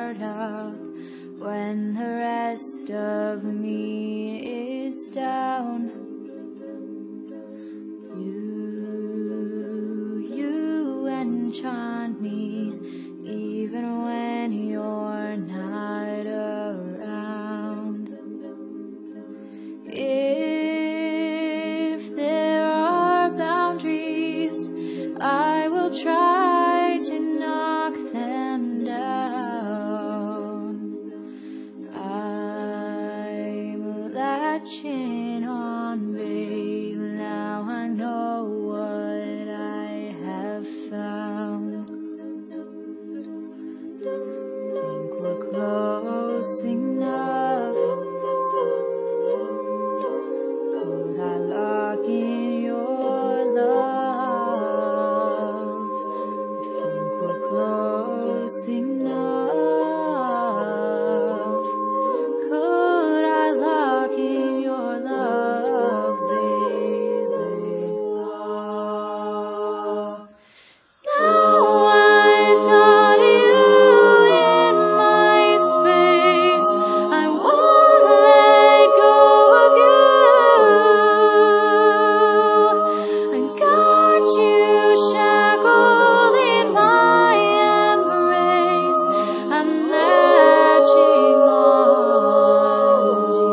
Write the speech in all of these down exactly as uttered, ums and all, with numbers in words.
guard up when the rest of me is down. You, you enchant me even when you're not around. If there are boundaries, I will try to knock them down. I'm latching on, babe, now I know what I have found. Think we're close enough. Could I lock in your love? I think we're close enough. Could I lock in your love, baby? Now I've got you in my space, I won't let go of you. I got you shackled in my embrace, I'm latching on to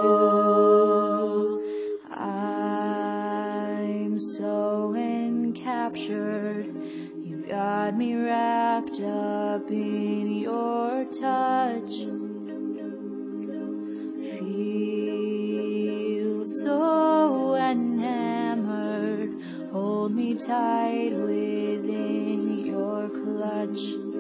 you. I'm so encaptured, you got me wrapped up in your touch. Feel so enamored, hold me tight within your clutch.